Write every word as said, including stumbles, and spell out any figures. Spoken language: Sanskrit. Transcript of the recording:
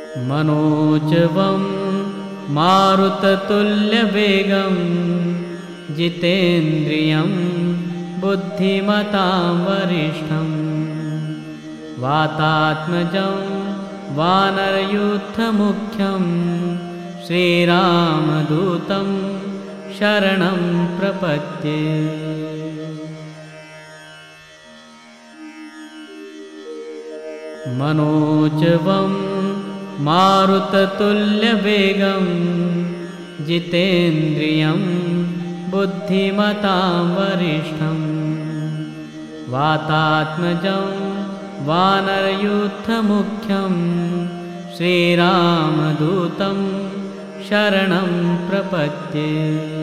मनोजवं मारुततुल्यवेगं जितेन्द्रियं बुद्धिमतां वरिष्ठं वातात्मजं वानरयूथमुख्यं श्रीरामदूतं शरणं प्रपद्ये। मनोजवं मारुततुल्यवेगं जितेन्द्रियं बुद्धिमतां वरिष्ठं वातात्मजं वानरयूथमुख्यं श्रीरामदूतं शरणं प्रपद्ये।